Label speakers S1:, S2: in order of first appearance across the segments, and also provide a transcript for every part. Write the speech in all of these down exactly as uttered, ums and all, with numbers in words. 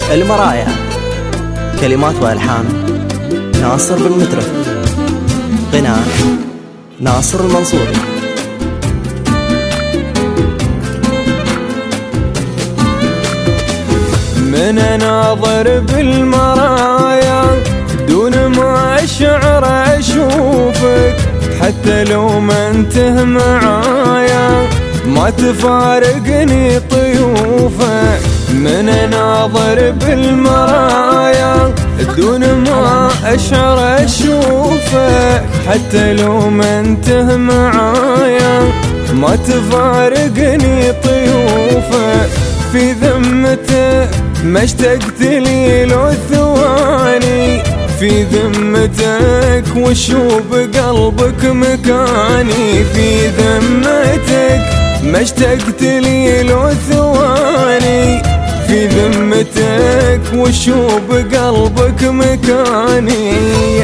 S1: المرايا. كلمات والحان ناصر بن مترف، غناء ناصر المنصوري.
S2: من اناظر بالمرايا دون ما اشعر اشوفك، حتى لو ما انته معايا ما تفارقني طيوفك. من اناظر بالمرايا دون ما اشعر اشوفك، حتى لو ما انته معايا ما تفارقني طيوفك. في ذمتك ما اشتقت لي لو ثواني، في ذمتك وشو بقلبك مكاني. في ذمتك ما اشتقت لي لو ثواني، في ذمتك وشو بقلبك مكاني.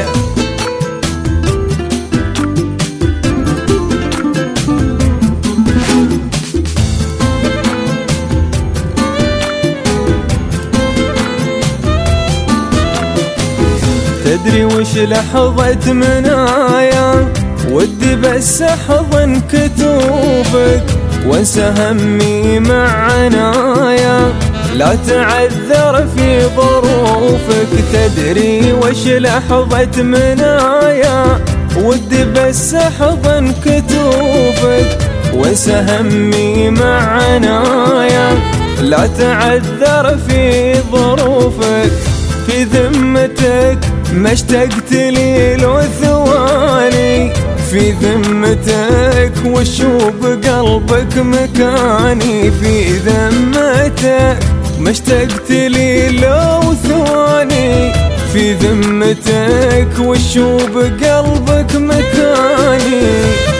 S2: تدري وش لحظة منايا ودي بس احضن كتوفك، وانسى همي مع عنايا لا تعذر في ظروفك. تدري وش لحظة منايا ودي بس احضن كتوفك، وانسى همي مع عنايا لا تعذر في ظروفك. في ذمتك ما اشتقت لي لو ثواني، في ذمتك وشو بقلبك مكاني. في ذمتك ما اشتقت لي لو ثواني، في ذمتك وشو بقلبك مكاني.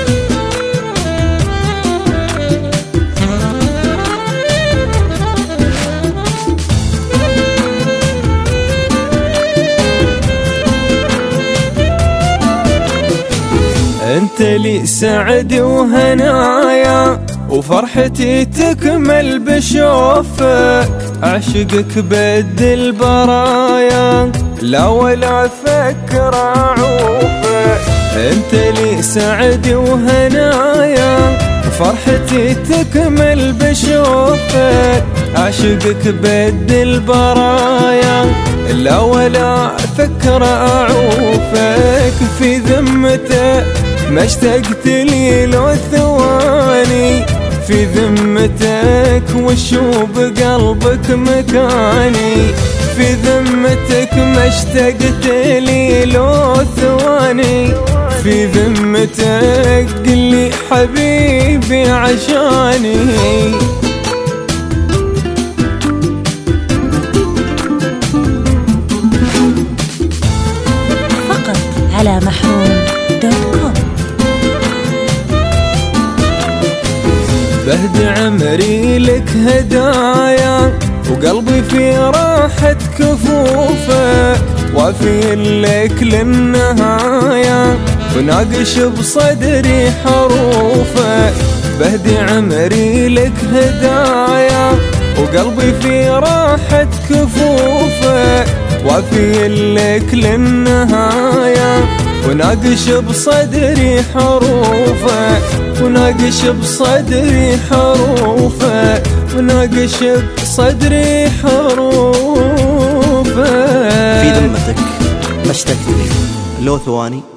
S2: انت لي سعدي وهنايا وفرحتي تكمل بشوفك، اعشقك بد البرايا لا ولا افكر اعوفك. انت لي سعدي وهنايا وفرحتي تكمل بشوفك، اعشقك بد البرايا لا ولا افكر اعوفك. في ذمتك ما اشتقت لي لو ثواني، في ذمتك وشو بقلبك مكاني. في ذمتك ما اشتقت لي لو ثواني، في ذمتك قلي حبيبي عشاني.
S3: فقط على محروم دوت كوم.
S2: بهدي عمري لك هدايا وقلبي في راحة كفوفك، وافي لك للنهاية وناقش بصدري حروفك. بهدي عمري لك هدايا وقلبي في راحة كفوفك، وافي لك للنهاية وناقش بصدري حروفك، وناقش بصدري حروفك، وناقش بصدري حروفك.
S1: في ذمتك ما اشتقت لي لو ثواني،